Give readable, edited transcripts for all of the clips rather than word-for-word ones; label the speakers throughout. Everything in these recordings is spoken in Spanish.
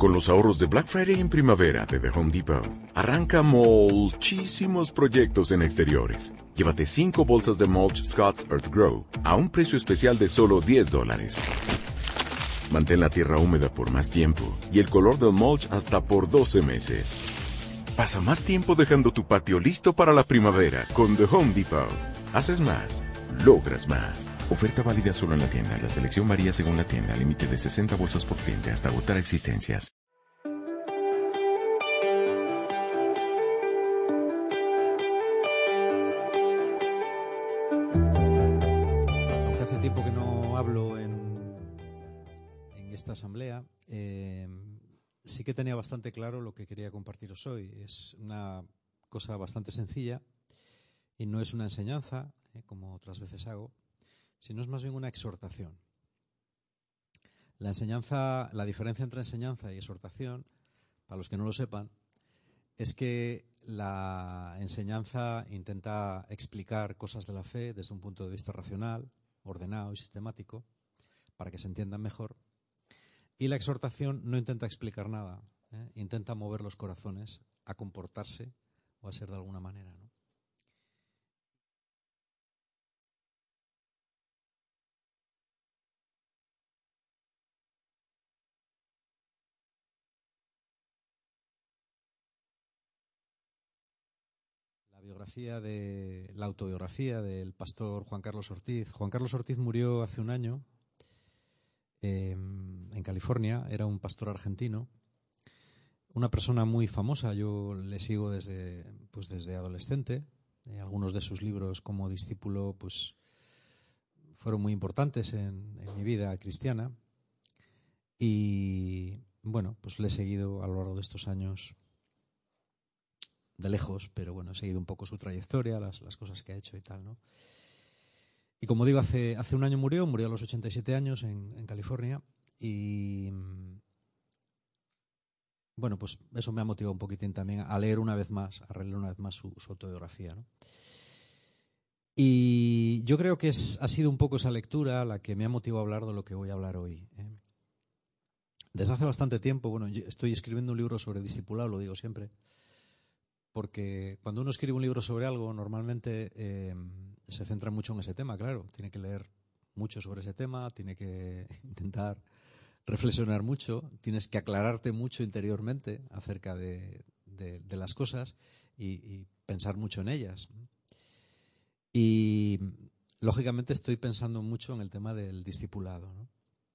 Speaker 1: Con los ahorros de Black Friday en primavera de The Home Depot, arranca muchísimos proyectos en exteriores. Llévate 5 bolsas de mulch Scott's Earth Grow a un precio especial de solo $10. Mantén la tierra húmeda por más tiempo y el color del mulch hasta por 12 meses. Pasa más tiempo dejando tu patio listo para la primavera con The Home Depot. Haces más, logras más. Oferta válida solo en la tienda. La selección varía según la tienda. Límite de 60 bolsas por cliente hasta agotar existencias.
Speaker 2: Aunque hace tiempo que no hablo en esta asamblea, sí que tenía bastante claro lo que quería compartiros hoy. Es una cosa bastante sencilla y no es una enseñanza, como otras veces hago, sino es más bien una exhortación. La diferencia entre enseñanza y exhortación, para los que no lo sepan, es que la enseñanza intenta explicar cosas de la fe desde un punto de vista racional, ordenado y sistemático, para que se entiendan mejor. Y la exhortación no intenta explicar nada, intenta mover los corazones a comportarse o a ser de alguna manera, ¿no? La autobiografía del pastor Juan Carlos Ortiz. Juan Carlos Ortiz murió hace un año en California. Era un pastor argentino, una persona muy famosa. Yo le sigo desde adolescente. Algunos de sus libros como discípulo pues fueron muy importantes en mi vida cristiana. Y bueno, pues le he seguido a lo largo de estos años de lejos, pero bueno, he seguido un poco su trayectoria, las cosas que ha hecho y tal, ¿no? Y como digo, hace un año murió a los 87 años en California, y bueno, pues eso me ha motivado un poquitín también a releer una vez más su autobiografía, ¿no? Y yo creo que ha sido un poco esa lectura la que me ha motivado a hablar de lo que voy a hablar hoy, ¿eh? Desde hace bastante tiempo, bueno, yo estoy escribiendo un libro sobre discipulado, lo digo siempre, porque cuando uno escribe un libro sobre algo, normalmente se centra mucho en ese tema, claro. Tiene que leer mucho sobre ese tema, tiene que intentar reflexionar mucho, tienes que aclararte mucho interiormente acerca de las cosas y pensar mucho en ellas. Y lógicamente estoy pensando mucho en el tema del discipulado, ¿no?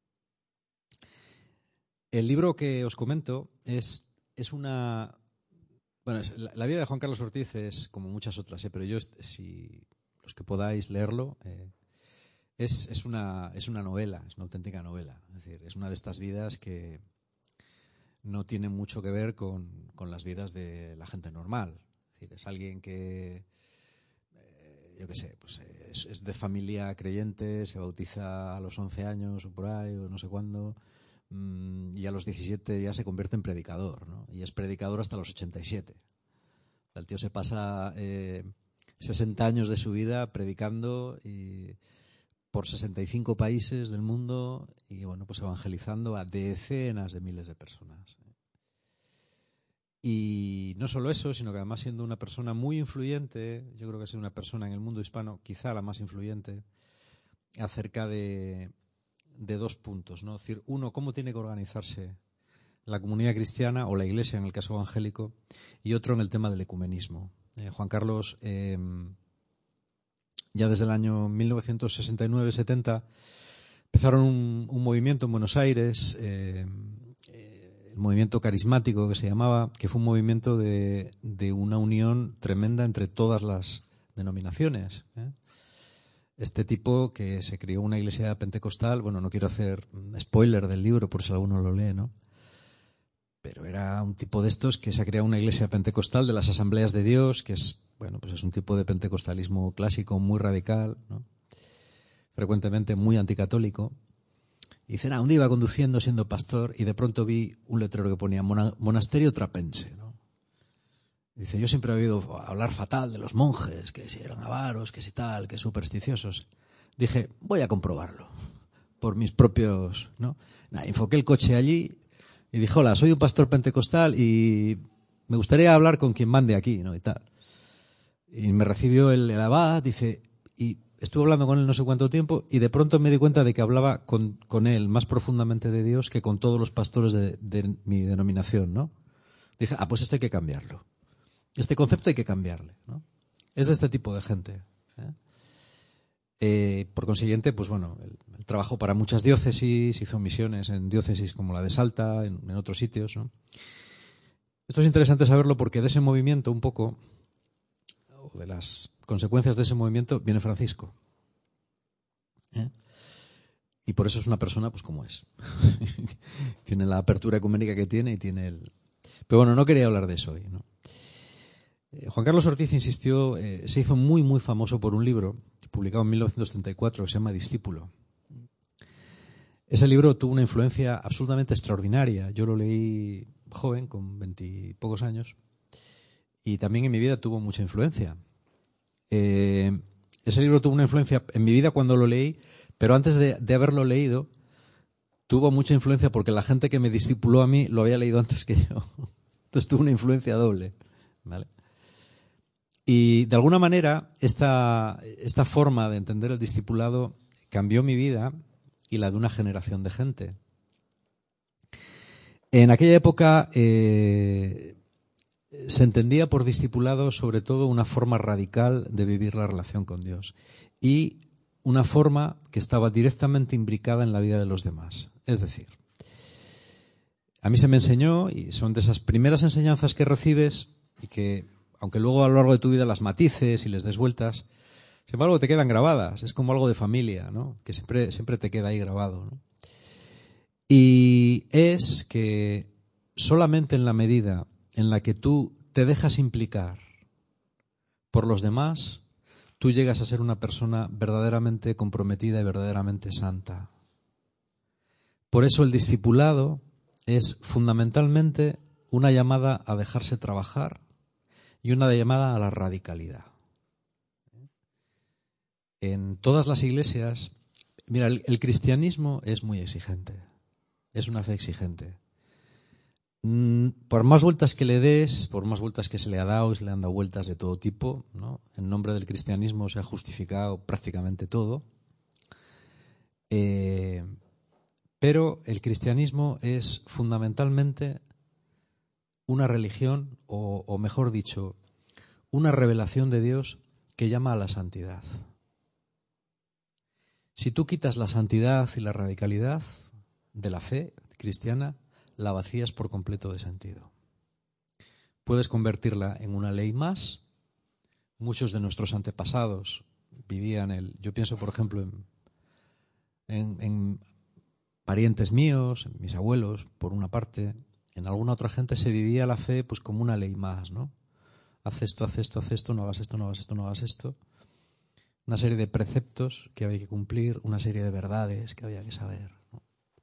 Speaker 2: El libro que os comento es una... Bueno, la vida de Juan Carlos Ortiz es como muchas otras, pero yo, si los que podáis leerlo, es una novela, es una auténtica novela. Es decir, es una de estas vidas que no tiene mucho que ver con las vidas de la gente normal. Es decir, es alguien que, yo qué sé, pues es de familia creyente, se bautiza a los 11 años o por ahí, o no sé cuándo, y a los 17 ya se convierte en predicador, ¿no? Y es predicador hasta los 87. El tío se pasa 60 años de su vida predicando por 65 países del mundo y bueno, pues evangelizando a decenas de miles de personas. Y no solo eso, sino que además siendo una persona muy influyente, yo creo que es una persona en el mundo hispano, quizá la más influyente, acerca de dos puntos, ¿no? Es decir, uno, cómo tiene que organizarse la comunidad cristiana o la iglesia en el caso evangélico, y otro en el tema del ecumenismo. Juan Carlos, ya desde el año 1969-70, empezaron un movimiento en Buenos Aires, el movimiento carismático que se llamaba, que fue un movimiento de una unión tremenda entre todas las denominaciones, ¿eh? Este tipo que se crió una iglesia pentecostal, bueno, no quiero hacer spoiler del libro por si alguno lo lee, ¿no? Pero era un tipo de estos que se ha creado una iglesia pentecostal de las Asambleas de Dios, que es, bueno, pues es un tipo de pentecostalismo clásico muy radical, ¿no? Frecuentemente muy anticatólico. Y dice, un día iba conduciendo siendo pastor y de pronto vi un letrero que ponía monasterio trapense, ¿no? Dice, yo siempre he oído hablar fatal de los monjes, que si eran avaros, que si tal, que supersticiosos. Dije, voy a comprobarlo por mis propios, ¿no? Enfoqué el coche allí, Y dije, hola, soy un pastor pentecostal y me gustaría hablar con quien mande aquí, ¿no? Y tal. Y me recibió el abad, dice, y estuve hablando con él no sé cuánto tiempo y de pronto me di cuenta de que hablaba con él más profundamente de Dios que con todos los pastores de mi denominación, ¿no? Dije, pues esto hay que cambiarlo. Este concepto hay que cambiarle, ¿no? Es de este tipo de gente, por consiguiente, pues bueno, él trabajó para muchas diócesis, hizo misiones en diócesis como la de Salta, en otros sitios, ¿no? Esto es interesante saberlo porque de ese movimiento un poco, o de las consecuencias de ese movimiento, viene Francisco. Y por eso es una persona pues como es. Tiene la apertura ecuménica que tiene y tiene el... Pero bueno, no quería hablar de eso hoy, ¿no? Juan Carlos Ortiz insistió, se hizo muy, muy famoso por un libro publicado en 1934 que se llama Discípulo. Ese libro tuvo una influencia absolutamente extraordinaria. Yo lo leí joven, con 20 y pocos años, y también en mi vida tuvo mucha influencia. Ese libro tuvo una influencia en mi vida cuando lo leí, pero antes de haberlo leído, tuvo mucha influencia porque la gente que me discipuló a mí lo había leído antes que yo. Entonces tuvo una influencia doble, ¿vale? Y de alguna manera esta forma de entender el discipulado cambió mi vida y la de una generación de gente. En aquella época se entendía por discipulado sobre todo una forma radical de vivir la relación con Dios y una forma que estaba directamente imbricada en la vida de los demás. Es decir, a mí se me enseñó, y son de esas primeras enseñanzas que recibes y que, aunque luego a lo largo de tu vida las matices y les des vueltas, sin embargo te quedan grabadas. Es como algo de familia, ¿no? Que siempre te queda ahí grabado, ¿no? Y es que solamente en la medida en la que tú te dejas implicar por los demás, tú llegas a ser una persona verdaderamente comprometida y verdaderamente santa. Por eso el discipulado es fundamentalmente una llamada a dejarse trabajar y una llamada a la radicalidad. En todas las iglesias, mira, el cristianismo es muy exigente, es una fe exigente. Por más vueltas que le des, por más vueltas que se le ha dado y se le han dado vueltas de todo tipo, ¿no? En nombre del cristianismo se ha justificado prácticamente todo. Pero el cristianismo es fundamentalmente una religión, o mejor dicho, una revelación de Dios que llama a la santidad. Si tú quitas la santidad y la radicalidad de la fe cristiana, la vacías por completo de sentido. Puedes convertirla en una ley más. Muchos de nuestros antepasados vivían yo pienso, por ejemplo, en parientes míos, en mis abuelos, por una parte. En alguna otra gente se vivía la fe pues como una ley más, ¿no? Haz esto, haz esto, haz esto, no hagas esto, no hagas esto, no hagas esto. Una serie de preceptos que había que cumplir, una serie de verdades que había que saber, ¿no?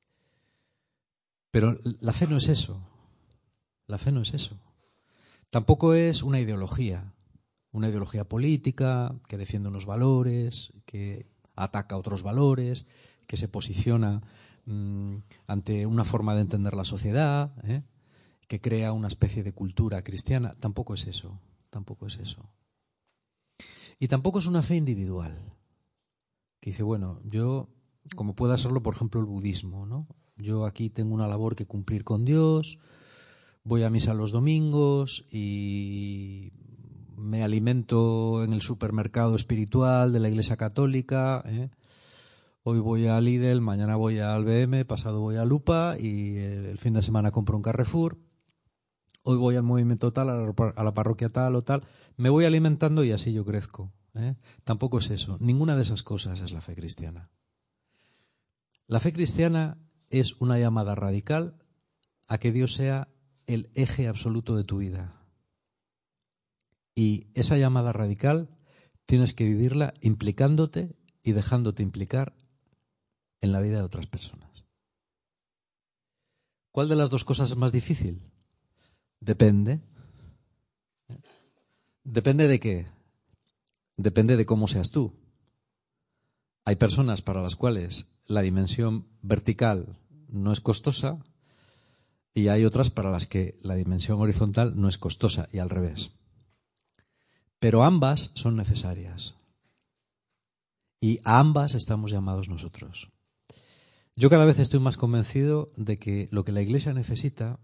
Speaker 2: Pero la fe no es eso. La fe no es eso. Tampoco es una ideología política que defiende unos valores, que ataca otros valores, que se posiciona ante una forma de entender la sociedad, que crea una especie de cultura cristiana. Tampoco es eso. Tampoco es eso. Y tampoco es una fe individual. Que dice, bueno, yo, como pueda serlo, por ejemplo, el budismo, ¿no? Yo aquí tengo una labor que cumplir con Dios, voy a misa los domingos y me alimento en el supermercado espiritual de la Iglesia Católica, Hoy voy a Lidl, mañana voy al BM, pasado voy a Lupa y el fin de semana compro un Carrefour. Hoy voy al movimiento tal, a la parroquia tal o tal. Me voy alimentando y así yo crezco. Tampoco es eso. Ninguna de esas cosas es la fe cristiana. La fe cristiana es una llamada radical a que Dios sea el eje absoluto de tu vida. Y esa llamada radical tienes que vivirla implicándote y dejándote implicar en la vida de otras personas. ¿Cuál de las dos cosas es más difícil? Depende. ¿Depende de qué? Depende de cómo seas tú. Hay personas para las cuales la dimensión vertical no es costosa Y hay otras para las que la dimensión horizontal no es costosa, y al revés. Pero ambas son necesarias. Y a ambas estamos llamados nosotros. Yo cada vez estoy más convencido de que lo que la Iglesia necesita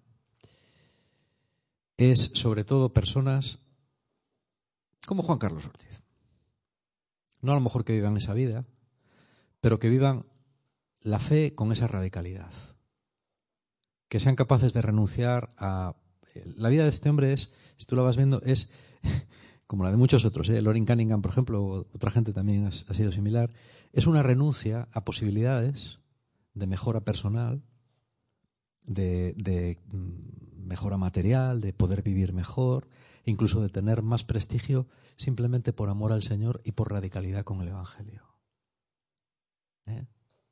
Speaker 2: es, sobre todo, personas como Juan Carlos Ortiz. No a lo mejor que vivan esa vida, pero que vivan la fe con esa radicalidad. Que sean capaces de renunciar a... La vida de este hombre es, si tú la vas viendo, es como la de muchos otros. Loren Cunningham, por ejemplo, o otra gente también ha sido similar. Es una renuncia a posibilidades de mejora personal, de mejora material, de poder vivir mejor, incluso de tener más prestigio, simplemente por amor al Señor y por radicalidad con el Evangelio. En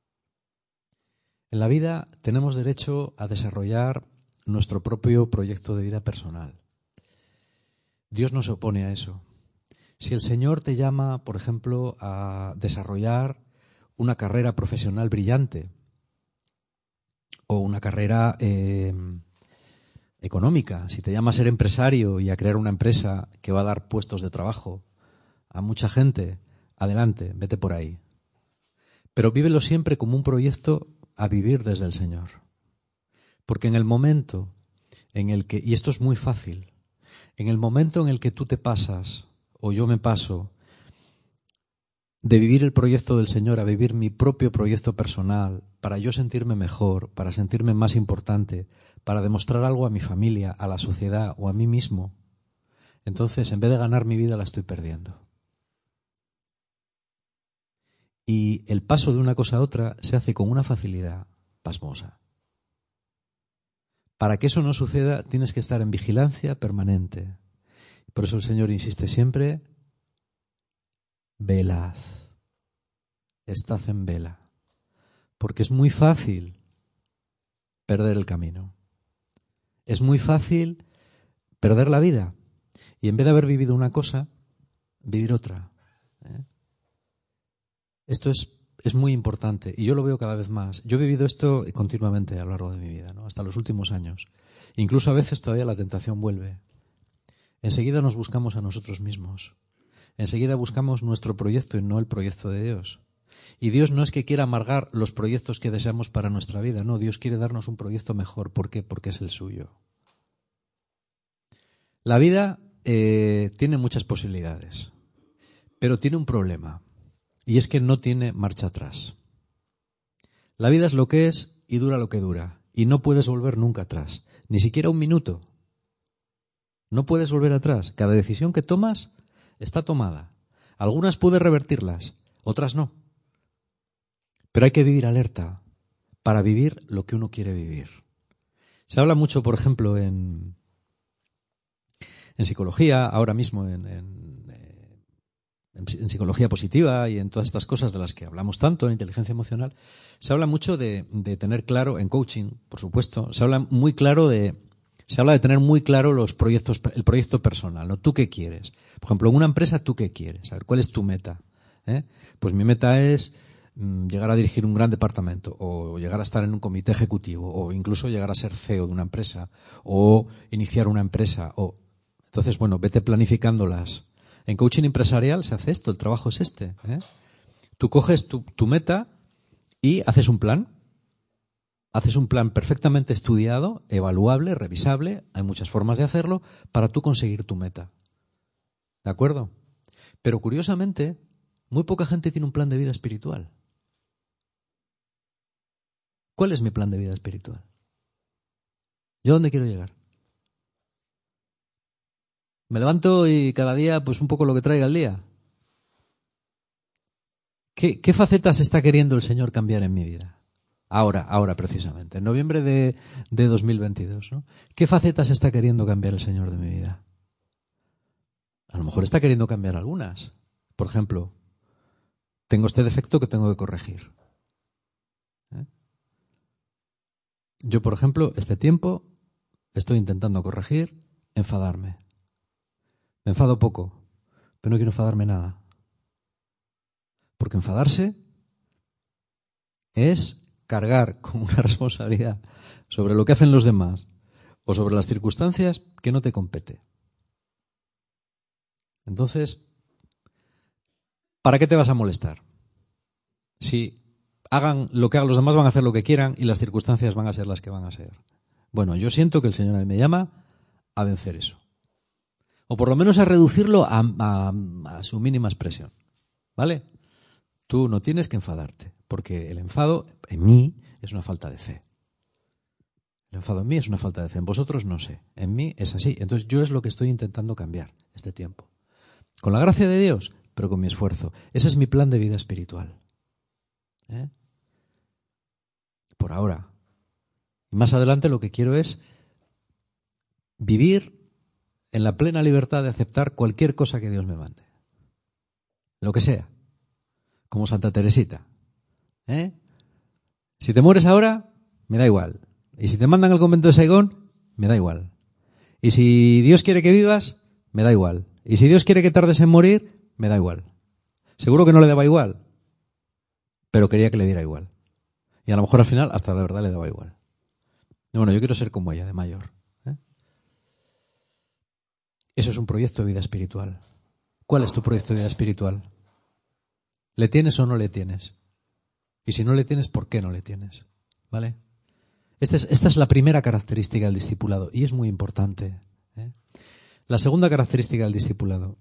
Speaker 2: la vida tenemos derecho a desarrollar nuestro propio proyecto de vida personal. Dios no se opone a eso. Si el Señor te llama, por ejemplo, a desarrollar una carrera profesional brillante o una carrera económica, si te llama a ser empresario y a crear una empresa que va a dar puestos de trabajo a mucha gente, adelante, vete por ahí. Pero vívelo siempre como un proyecto a vivir desde el Señor. Porque en el momento en el que, y esto es muy fácil, en el momento en el que tú te pasas, o yo me paso, de vivir el proyecto del Señor a vivir mi propio proyecto personal, para yo sentirme mejor, para sentirme más importante, para demostrar algo a mi familia, a la sociedad o a mí mismo, entonces en vez de ganar mi vida la estoy perdiendo. Y el paso de una cosa a otra se hace con una facilidad pasmosa. Para que eso no suceda, tienes que estar en vigilancia permanente. Por eso el Señor insiste siempre: velad, estad en vela. Porque es muy fácil perder el camino. Es muy fácil perder la vida. Y en vez de haber vivido una cosa, vivir otra. Esto es muy importante y yo lo veo cada vez más. Yo he vivido esto continuamente a lo largo de mi vida, ¿no? Hasta los últimos años. Incluso a veces todavía la tentación vuelve. Enseguida nos buscamos a nosotros mismos. Enseguida buscamos nuestro proyecto y no el proyecto de Dios. Y Dios no es que quiera amargar los proyectos que deseamos para nuestra vida, no, Dios quiere darnos un proyecto mejor. ¿Por qué? Porque es el suyo. La vida tiene muchas posibilidades, pero tiene un problema. Y es que no tiene marcha atrás. La vida es lo que es y dura lo que dura. Y no puedes volver nunca atrás. Ni siquiera un minuto. No puedes volver atrás. Cada decisión que tomas está tomada. Algunas puedes revertirlas, otras no. Pero hay que vivir alerta para vivir lo que uno quiere vivir. Se habla mucho, por ejemplo, en psicología, ahora mismo en psicología positiva y en todas estas cosas de las que hablamos tanto, en inteligencia emocional, se habla mucho de tener claro, en coaching, por supuesto, se habla de tener muy claro los proyectos, el proyecto personal, ¿no? ¿Tú qué quieres? Por ejemplo, en una empresa, ¿tú qué quieres? A ver, ¿cuál es tu meta? Pues mi meta es llegar a dirigir un gran departamento, o llegar a estar en un comité ejecutivo, o incluso llegar a ser CEO de una empresa, o iniciar una empresa, Entonces, bueno, vete planificándolas. En coaching empresarial se hace esto, el trabajo es este. Tú coges tu meta y haces un plan. Haces un plan perfectamente estudiado, evaluable, revisable, hay muchas formas de hacerlo, para tú conseguir tu meta. ¿De acuerdo? Pero curiosamente, muy poca gente tiene un plan de vida espiritual. ¿Cuál es mi plan de vida espiritual? ¿Yo a dónde quiero llegar? Me levanto y cada día pues un poco lo que traiga el día. ¿Qué facetas está queriendo el Señor cambiar en mi vida? Ahora precisamente, en noviembre de 2022, ¿no? ¿Qué facetas está queriendo cambiar el Señor de mi vida? A lo mejor está queriendo cambiar algunas. Por ejemplo, tengo este defecto que tengo que corregir. Yo, por ejemplo, este tiempo estoy intentando corregir enfadarme. Me enfado poco, pero no quiero enfadarme nada. Porque enfadarse es cargar con una responsabilidad sobre lo que hacen los demás o sobre las circunstancias que no te compete. Entonces, ¿para qué te vas a molestar? Si hagan lo que hagan los demás, van a hacer lo que quieran y las circunstancias van a ser las que van a ser. Bueno, yo siento que el Señor a mí me llama a vencer eso. O por lo menos a reducirlo a su mínima expresión. ¿Vale? Tú no tienes que enfadarte, porque el enfado en mí es una falta de fe. El enfado en mí es una falta de fe. En vosotros no sé. En mí es así. Entonces yo es lo que estoy intentando cambiar este tiempo. Con la gracia de Dios, pero con mi esfuerzo. Ese es mi plan de vida espiritual. Por ahora. Y más adelante lo que quiero es vivir en la plena libertad de aceptar cualquier cosa que Dios me mande. Lo que sea. Como Santa Teresita. Si te mueres ahora, me da igual. Y si te mandan al convento de Saigón, me da igual. Y si Dios quiere que vivas, me da igual. Y si Dios quiere que tardes en morir, me da igual. Seguro que no le daba igual, pero quería que le diera igual. Y a lo mejor al final hasta de verdad le daba igual. Bueno, yo quiero ser como ella, de mayor. Eso es un proyecto de vida espiritual. ¿Cuál es tu proyecto de vida espiritual? ¿Le tienes o no le tienes? Y si no le tienes, ¿por qué no le tienes? ¿Vale? Esta es la primera característica del discipulado y es muy importante. La segunda característica del discipulado.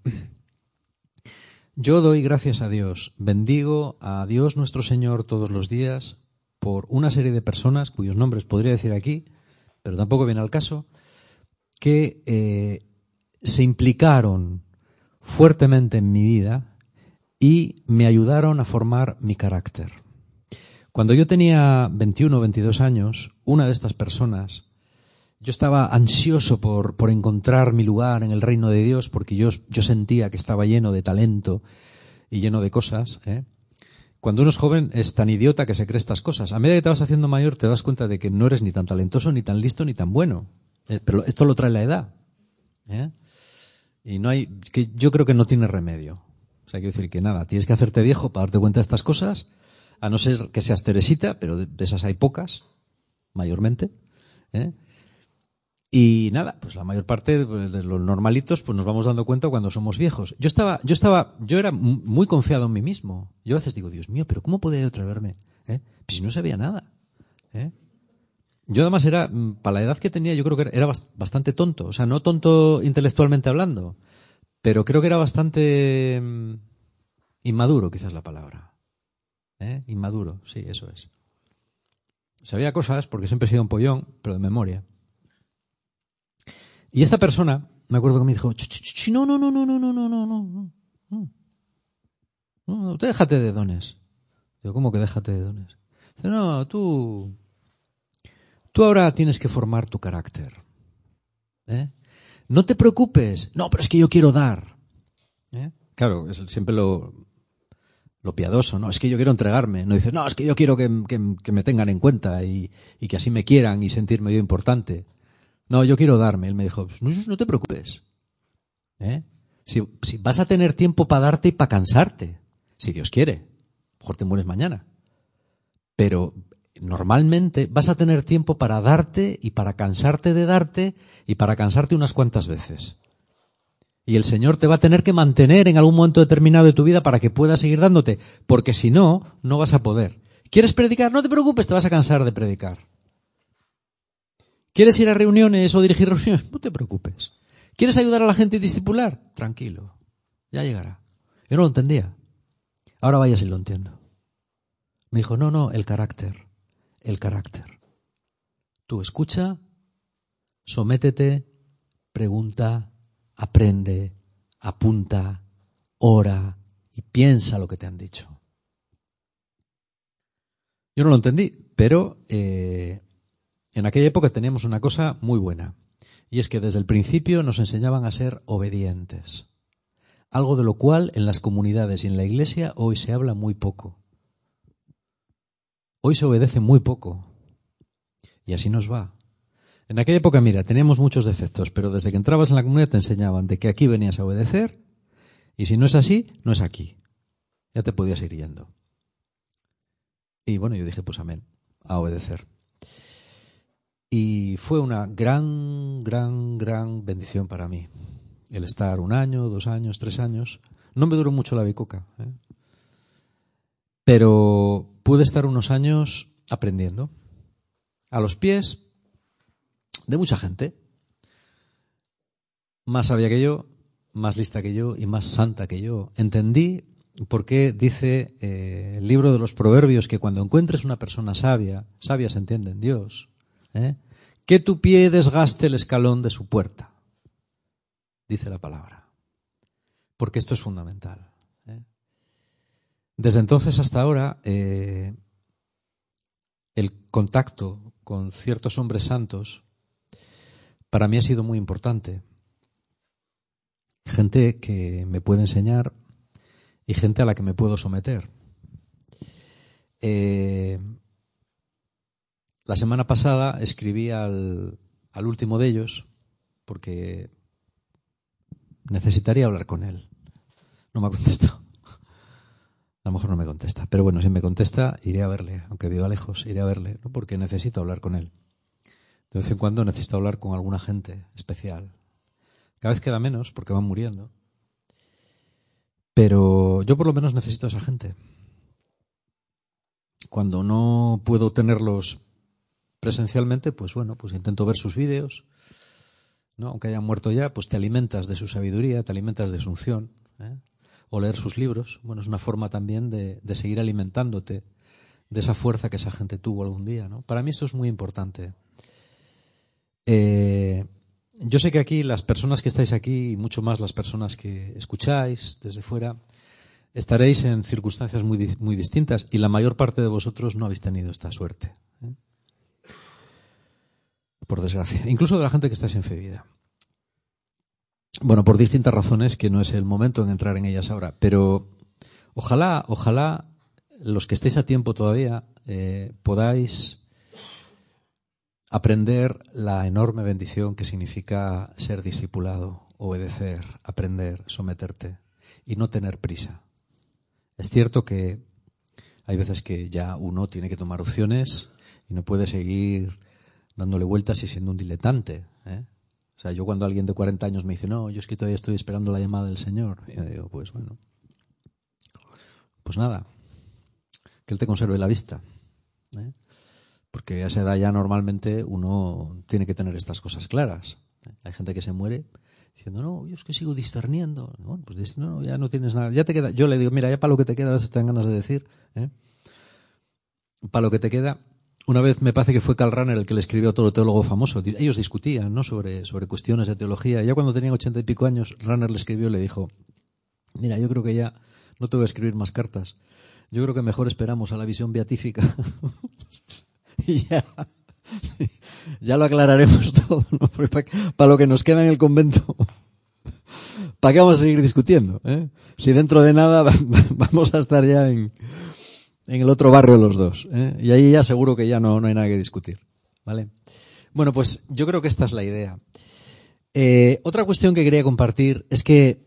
Speaker 2: Yo doy gracias a Dios, bendigo a Dios nuestro Señor todos los días por una serie de personas cuyos nombres podría decir aquí, pero tampoco viene al caso, que se implicaron fuertemente en mi vida y me ayudaron a formar mi carácter. Cuando yo tenía 21 o 22 años, una de estas personas, yo estaba ansioso por encontrar mi lugar en el reino de Dios porque yo sentía que estaba lleno de talento y lleno de cosas. Cuando uno es joven es tan idiota que se cree estas cosas. A medida que te vas haciendo mayor te das cuenta de que no eres ni tan talentoso, ni tan listo, ni tan bueno. Pero esto lo trae la edad. Y yo creo que no tiene remedio. O sea, quiero decir que nada, tienes que hacerte viejo para darte cuenta de estas cosas, a no ser que seas Teresita, pero de esas hay pocas, mayormente. Y nada, pues la mayor parte de los normalitos pues nos vamos dando cuenta cuando somos viejos. Yo era muy confiado en mí mismo. Yo a veces digo, Dios mío, pero ¿cómo podía yo atreverme? Pues si no sabía nada. Yo además para la edad que tenía, yo creo que era bastante tonto. O sea, no tonto intelectualmente hablando, pero creo que era bastante inmaduro, quizás la palabra. Inmaduro, sí, eso es. Sabía cosas porque siempre he sido un pollón, pero de memoria. Y esta persona, me acuerdo que me dijo, no, tú déjate de dones. Digo, ¿cómo que déjate de dones? Dice, no, tú ahora tienes que formar tu carácter. No te preocupes. No, pero es que yo quiero dar. Claro, es siempre lo piadoso, ¿no? Es que yo quiero entregarme. No dices, no, es que yo quiero que me tengan en cuenta y que así me quieran y sentirme yo importante. No, yo quiero darme. Él me dijo, no te preocupes. Si vas a tener tiempo para darte y para cansarte, si Dios quiere. A lo mejor te mueres mañana. Pero normalmente vas a tener tiempo para darte y para cansarte de darte y para cansarte unas cuantas veces. Y el Señor te va a tener que mantener en algún momento determinado de tu vida para que puedas seguir dándote, porque si no, no vas a poder. ¿Quieres predicar? No te preocupes, te vas a cansar de predicar. ¿Quieres ir a reuniones o dirigir reuniones? No te preocupes. ¿Quieres ayudar a la gente y discipular? Tranquilo, ya llegará. Yo no lo entendía. Ahora vaya si lo entiendo. Me dijo, no, el carácter. Tú escucha, sométete, pregunta, aprende, apunta, ora y piensa lo que te han dicho. Yo no lo entendí, pero en aquella época teníamos una cosa muy buena, y es que desde el principio nos enseñaban a ser obedientes. Algo de lo cual en las comunidades y en la iglesia hoy se habla muy poco. Hoy se obedece muy poco. Y así nos va. En aquella época, mira, teníamos muchos defectos, pero desde que entrabas en la comunidad te enseñaban de que aquí venías a obedecer, y si no es así, no es aquí. Ya te podías ir yendo. Y bueno, yo dije, pues amén, a obedecer. Y fue una gran bendición para mí. El estar 1 año, 2 años, 3 años. No me duró mucho la bicoca, pero pude estar unos años aprendiendo. A los pies de mucha gente. Más sabia que yo, más lista que yo y más santa que yo. Entendí por qué dice el libro de los Proverbios que cuando encuentres una persona sabia, sabia se entiende en Dios, que tu pie desgaste el escalón de su puerta, dice la palabra. Porque esto es fundamental. Desde entonces hasta ahora, el contacto con ciertos hombres santos para mí ha sido muy importante. Gente que me puede enseñar y gente a la que me puedo someter. La semana pasada escribí al último de ellos porque necesitaría hablar con él. No me ha contestado. A lo mejor no me contesta. Pero bueno, si me contesta, iré a verle. Aunque viva lejos, iré a verle, ¿no? Porque necesito hablar con él. De vez en cuando necesito hablar con alguna gente especial. Cada vez queda menos porque van muriendo. Pero yo por lo menos necesito a esa gente. Cuando no puedo tenerlos presencialmente, pues bueno, pues intento ver sus vídeos, ¿no? Aunque hayan muerto ya, pues te alimentas de su sabiduría, te alimentas de su unción, o leer sus libros. Bueno, es una forma también de seguir alimentándote de esa fuerza que esa gente tuvo algún día, ¿no? Para mí eso es muy importante. Yo sé que aquí las personas que estáis aquí y mucho más las personas que escucháis desde fuera estaréis en circunstancias muy distintas y la mayor parte de vosotros no habéis tenido esta suerte, por desgracia, incluso de la gente que estáis en fe y vida. Bueno, por distintas razones que no es el momento en entrar en ellas ahora, pero ojalá los que estéis a tiempo todavía podáis aprender la enorme bendición que significa ser discipulado, obedecer, aprender, someterte y no tener prisa. Es cierto que hay veces que ya uno tiene que tomar opciones y no puede seguir dándole vueltas y siendo un diletante, O sea, yo cuando alguien de 40 años me dice, no, yo es que todavía estoy esperando la llamada del Señor, y yo digo, pues bueno, pues nada, que Él te conserve la vista, porque a esa edad ya normalmente uno tiene que tener estas cosas claras. Hay gente que se muere diciendo, no, yo es que sigo discerniendo. Bueno, pues no, ya no tienes nada, ya te queda. Yo le digo, mira, ya para lo que te queda, a veces te dan ganas de decir, para lo que te queda. Una vez me parece que fue Karl Rahner el que le escribió a todo teólogo famoso. Ellos discutían, ¿no?, sobre cuestiones de teología. Ya cuando tenían 80 y pico años, Rahner le escribió y le dijo, mira, yo creo que ya no te voy a escribir más cartas. Yo creo que mejor esperamos a la visión beatífica. Y ya lo aclararemos todo, ¿no? Para lo que nos queda en el convento. ¿Para qué vamos a seguir discutiendo? Si dentro de nada vamos a estar ya en el otro barrio los dos, y ahí ya seguro que ya no hay nada que discutir, ¿vale? Bueno, pues yo creo que esta es la idea. Otra cuestión que quería compartir es que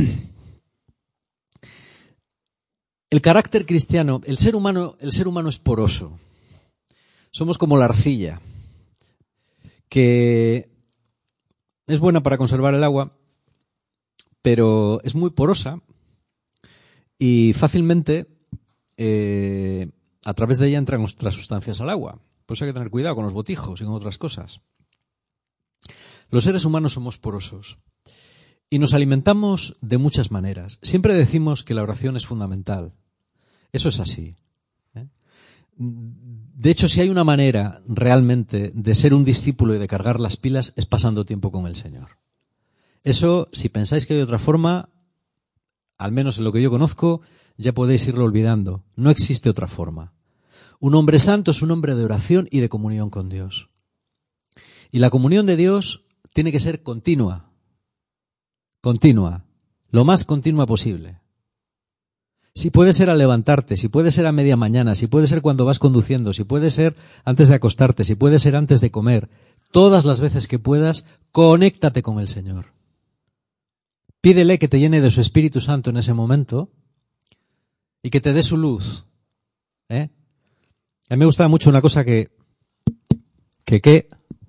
Speaker 2: el carácter cristiano, el ser humano es poroso. Somos como la arcilla, que es buena para conservar el agua, pero es muy porosa y fácilmente a través de ella entran otras sustancias al agua. Por eso hay que tener cuidado con los botijos y con otras cosas. Los seres humanos somos porosos y nos alimentamos de muchas maneras. Siempre decimos que la oración es fundamental. Eso es así. De hecho, si hay una manera realmente de ser un discípulo y de cargar las pilas, es pasando tiempo con el Señor. Eso, si pensáis que hay otra forma, al menos en lo que yo conozco, ya podéis irlo olvidando. No existe otra forma. Un hombre santo es un hombre de oración y de comunión con Dios. Y la comunión de Dios tiene que ser continua. Continua. Lo más continua posible. Si puede ser al levantarte, si puede ser a media mañana, si puede ser cuando vas conduciendo, si puede ser antes de acostarte, si puede ser antes de comer, todas las veces que puedas, conéctate con el Señor. Pídele que te llene de su Espíritu Santo en ese momento y que te dé su luz. A mí me gustaba mucho una cosa que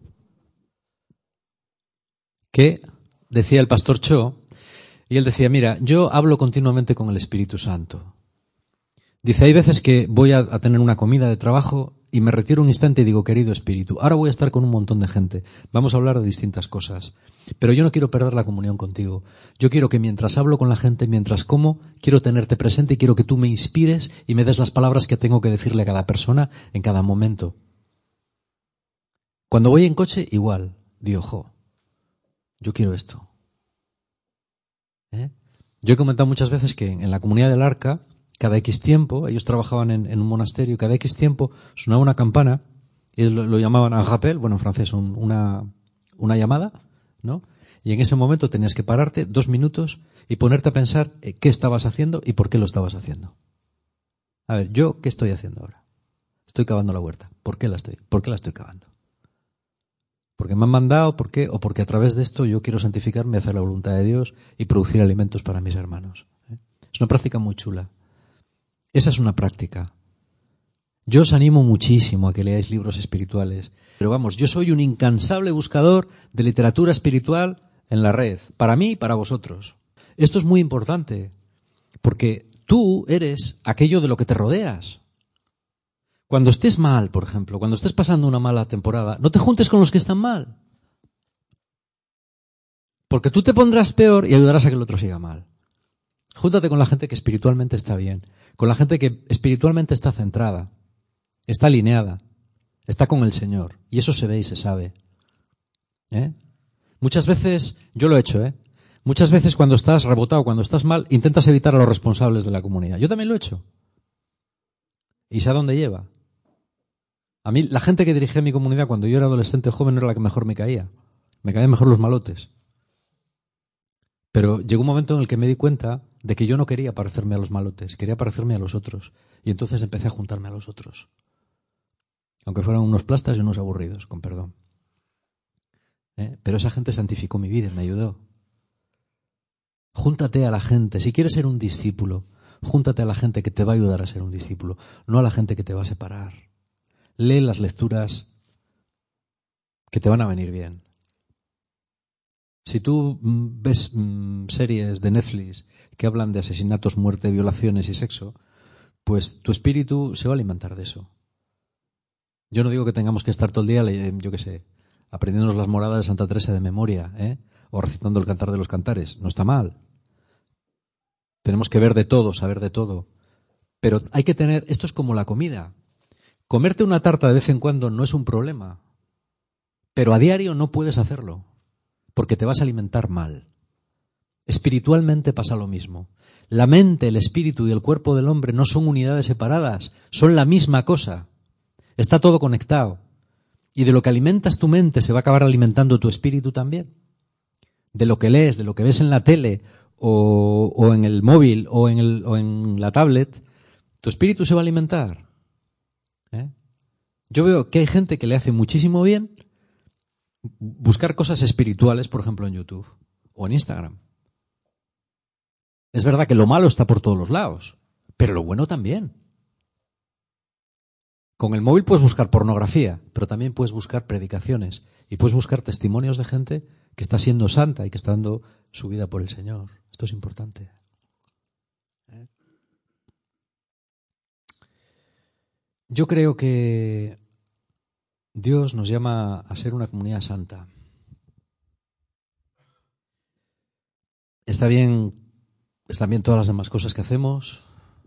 Speaker 2: que decía el pastor Cho, y él decía, mira, yo hablo continuamente con el Espíritu Santo. Dice, hay veces que voy a tener una comida de trabajo y me retiro un instante y digo, querido Espíritu, ahora voy a estar con un montón de gente, vamos a hablar de distintas cosas, pero yo no quiero perder la comunión contigo. Yo quiero que mientras hablo con la gente, mientras como, quiero tenerte presente y quiero que tú me inspires y me des las palabras que tengo que decirle a cada persona en cada momento. Cuando voy en coche, igual, digo, yo quiero esto. Yo he comentado muchas veces que en la comunidad del Arca, cada X tiempo, ellos trabajaban en un monasterio, cada X tiempo sonaba una campana, y lo llamaban un rappel, bueno, en francés, una llamada, ¿no? Y en ese momento tenías que pararte 2 minutos y ponerte a pensar qué estabas haciendo y por qué lo estabas haciendo. A ver, ¿yo qué estoy haciendo ahora? Estoy cavando la huerta. ¿Por qué la estoy cavando? ¿Porque me han mandado? ¿Por qué? ¿O porque a través de esto yo quiero santificarme, hacer la voluntad de Dios y producir alimentos para mis hermanos? Es una práctica muy chula. Esa es una práctica. Yo os animo muchísimo a que leáis libros espirituales. Pero vamos, yo soy un incansable buscador de literatura espiritual en la red, para mí y para vosotros. Esto es muy importante, porque tú eres aquello de lo que te rodeas. Cuando estés mal, por ejemplo, cuando estés pasando una mala temporada, no te juntes con los que están mal. Porque tú te pondrás peor y ayudarás a que el otro siga mal. Júntate con la gente que espiritualmente está bien, con la gente que espiritualmente está centrada, está alineada, está con el Señor. Y eso se ve y se sabe. Muchas veces, yo lo he hecho, muchas veces cuando estás rebotado, cuando estás mal, intentas evitar a los responsables de la comunidad. Yo también lo he hecho. ¿Y sé a dónde lleva? A mí, la gente que dirigía mi comunidad cuando yo era adolescente joven no era la que mejor me caía. Me caían mejor los malotes. Pero llegó un momento en el que me di cuenta de que yo no quería parecerme a los malotes, quería parecerme a los otros. Y entonces empecé a juntarme a los otros. Aunque fueran unos plastas y unos aburridos, con perdón. Pero esa gente santificó mi vida, me ayudó. Júntate a la gente. Si quieres ser un discípulo, júntate a la gente que te va a ayudar a ser un discípulo, no a la gente que te va a separar. Lee las lecturas que te van a venir bien. Si tú ves series de Netflix que hablan de asesinatos, muerte, violaciones y sexo, pues tu espíritu se va a alimentar de eso. Yo no digo que tengamos que estar todo el día, yo qué sé, aprendiéndonos las moradas de Santa Teresa de memoria, o recitando el Cantar de los Cantares. No está mal. Tenemos que ver de todo, saber de todo. Pero hay que tener, esto es como la comida. Comerte una tarta de vez en cuando no es un problema. Pero a diario no puedes hacerlo, porque te vas a alimentar mal. Espiritualmente pasa lo mismo. La mente, el espíritu y el cuerpo del hombre no son unidades separadas, son la misma cosa. Está todo conectado. Y de lo que alimentas tu mente se va a acabar alimentando tu espíritu también. De lo que lees, de lo que ves en la tele o en el móvil o en la tablet, tu espíritu se va a alimentar. Yo veo que hay gente que le hace muchísimo bien buscar cosas espirituales, por ejemplo, en YouTube o en Instagram. Es verdad que lo malo está por todos los lados, pero lo bueno también. Con el móvil puedes buscar pornografía, pero también puedes buscar predicaciones y puedes buscar testimonios de gente que está siendo santa y que está dando su vida por el Señor. Esto es importante. Yo creo que Dios nos llama a ser una comunidad santa. Están bien todas las demás cosas que hacemos,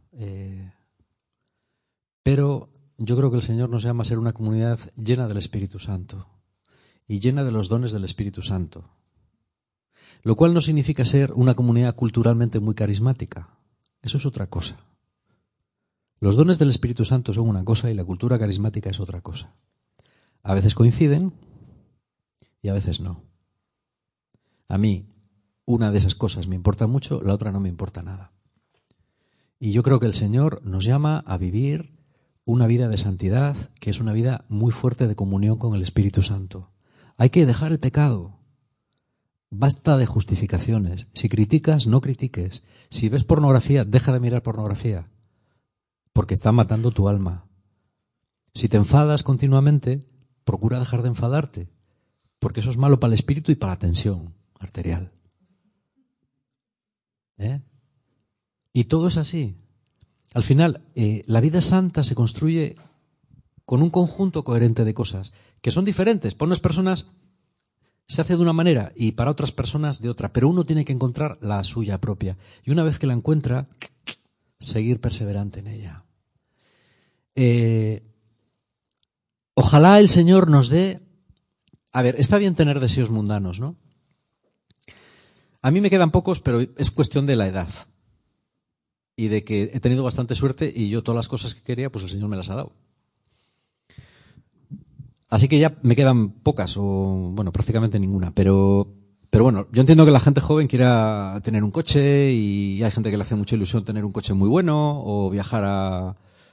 Speaker 2: pero yo creo que el Señor nos llama a ser una comunidad llena del Espíritu Santo y llena de los dones del Espíritu Santo. Lo cual no significa ser una comunidad culturalmente muy carismática. Eso es otra cosa. Los dones del Espíritu Santo son una cosa y la cultura carismática es otra cosa. A veces coinciden y a veces no. A mí, una de esas cosas me importa mucho, la otra no me importa nada. Y yo creo que el Señor nos llama a vivir una vida de santidad, que es una vida muy fuerte de comunión con el Espíritu Santo. Hay que dejar el pecado. Basta de justificaciones. Si criticas, no critiques. Si ves pornografía, deja de mirar pornografía, porque está matando tu alma. Si te enfadas continuamente, procura dejar de enfadarte, porque eso es malo para el espíritu y para la tensión. arterial. Y todo es así. Al final, la vida santa se construye con un conjunto coherente de cosas que son diferentes. Para unas personas se hace de una manera y para otras personas de otra, pero uno tiene que encontrar la suya propia. Y una vez que la encuentra, seguir perseverante en ella. Ojalá el Señor nos dé... A ver, está bien tener deseos mundanos, ¿no? A mí me quedan pocos, pero es cuestión de la edad. Y de que he tenido bastante suerte y yo todas las cosas que quería, pues el Señor me las ha dado. Así que ya me quedan pocas, o bueno, prácticamente ninguna. Pero bueno, yo entiendo que la gente joven quiera tener un coche y hay gente que le hace mucha ilusión tener un coche muy bueno o viajar a...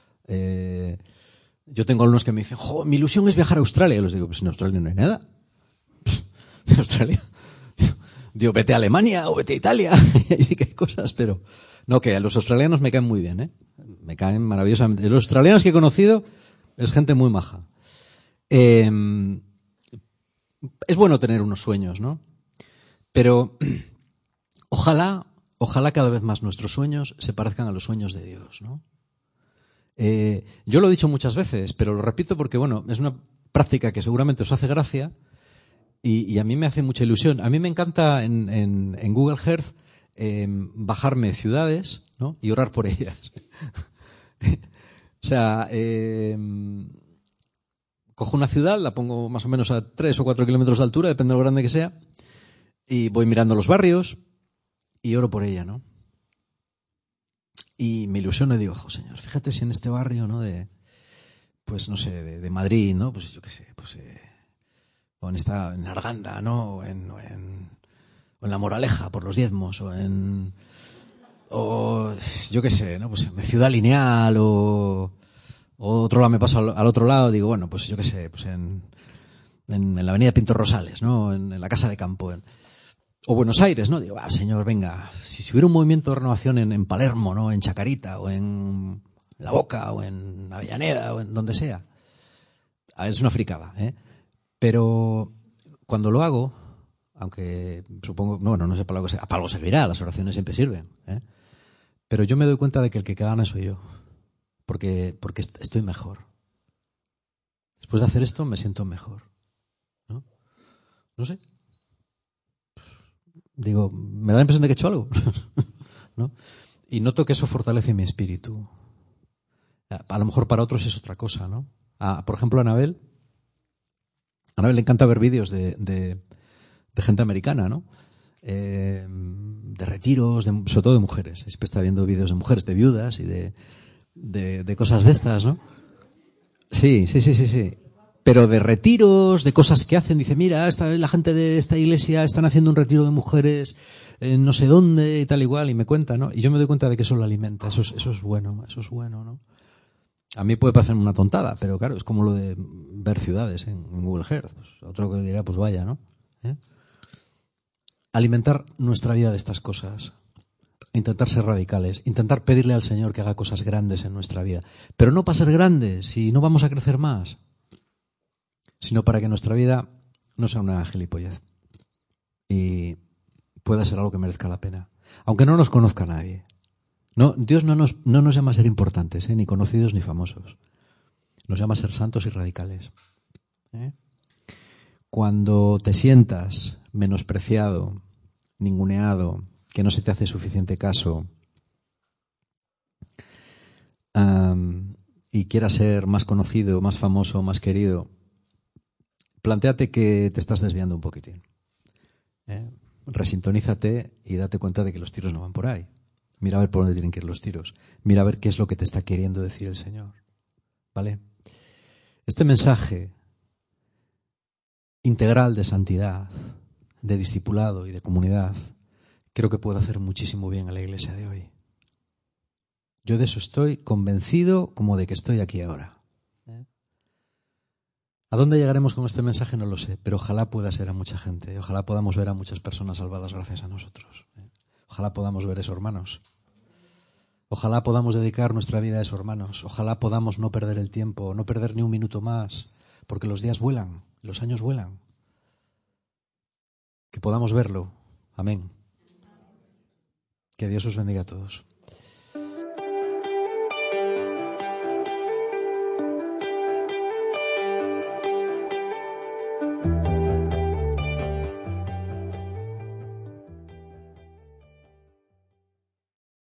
Speaker 2: Yo tengo alumnos que me dicen, mi ilusión es viajar a Australia. Y les digo, pues en Australia no hay nada. En Australia... Digo, vete a Alemania o vete a Italia. Ahí sí que hay cosas, pero... No, que a los australianos me caen muy bien, ¿eh? Me caen maravillosamente. Los australianos que he conocido es gente muy maja. Es bueno tener unos sueños, ¿no? Pero ojalá cada vez más nuestros sueños se parezcan a los sueños de Dios, ¿no? Yo lo he dicho muchas veces, pero lo repito porque, bueno, es una práctica que seguramente os hace gracia y a mí me hace mucha ilusión. A mí me encanta en Google Earth bajarme ciudades, ¿no? Y orar por ellas. O sea, cojo una ciudad, la pongo más o menos a 3 o 4 kilómetros de altura, depende de lo grande que sea, y voy mirando los barrios y oro por ella, ¿no? Y me ilusiono y digo, Señor, fíjate si en este barrio, ¿no? Pues no sé, de Madrid, ¿no? Pues yo qué sé, pues o en Arganda, ¿no? O en La Moraleja por los diezmos, o yo qué sé, ¿no? Pues en Ciudad Lineal o otro lado me paso al otro lado, digo, bueno, pues yo qué sé, pues en la avenida Pinto Rosales, ¿no? En la Casa de Campo, o Buenos Aires, ¿no? Digo, Señor, venga, si hubiera un movimiento de renovación en Palermo, ¿no? En Chacarita, o en La Boca, o en Avellaneda, o en donde sea. A ver, es una fricada, ¿eh? Pero cuando lo hago, aunque supongo, no sé para algo servirá, las oraciones siempre sirven, ¿eh? Pero yo me doy cuenta de que el que gana soy yo, porque estoy mejor. Después de hacer esto me siento mejor, ¿no? No sé. Digo, me da la impresión de que he hecho algo, ¿no? Y noto que eso fortalece mi espíritu. A lo mejor para otros es otra cosa, ¿no? Por ejemplo, a Anabel le encanta ver vídeos de gente americana, ¿no? De retiros, sobre todo de mujeres. Siempre está viendo vídeos de mujeres, de viudas y de cosas de estas, ¿no? Sí. Pero de retiros, de cosas que hacen. Dice, mira, la gente de esta iglesia están haciendo un retiro de mujeres en no sé dónde y tal igual, y me cuenta, ¿no? Y yo me doy cuenta de que eso lo alimenta. Eso es bueno, ¿no? A mí puede parecerme una tontada, pero claro, es como lo de ver ciudades en Google Earth. Pues otro que dirá, pues vaya, ¿no? Alimentar nuestra vida de estas cosas. Intentar ser radicales. Intentar pedirle al Señor que haga cosas grandes en nuestra vida. Pero no para ser grandes, si no vamos a crecer más, sino para que nuestra vida no sea una gilipollez y pueda ser algo que merezca la pena. Aunque no nos conozca nadie. No, Dios no nos llama a ser importantes, ni conocidos ni famosos. Nos llama a ser santos y radicales. Cuando te sientas menospreciado, ninguneado, que no se te hace suficiente caso, y quieras ser más conocido, más famoso, más querido, plantéate que te estás desviando un poquitín. Resintonízate y date cuenta de que los tiros no van por ahí. Mira a ver por dónde tienen que ir los tiros. Mira a ver qué es lo que te está queriendo decir el Señor. ¿Vale? Este mensaje integral de santidad, de discipulado y de comunidad, creo que puede hacer muchísimo bien a la iglesia de hoy. Yo de eso estoy convencido como de que estoy aquí ahora. ¿A dónde llegaremos con este mensaje? No lo sé, pero ojalá pueda ser a mucha gente. Ojalá podamos ver a muchas personas salvadas gracias a nosotros. Ojalá podamos ver eso, hermanos. Ojalá podamos dedicar nuestra vida a eso, hermanos. Ojalá podamos no perder el tiempo, no perder ni un minuto más, porque los días vuelan, los años vuelan. que podamos verlo. Amén. Que Dios os bendiga a todos.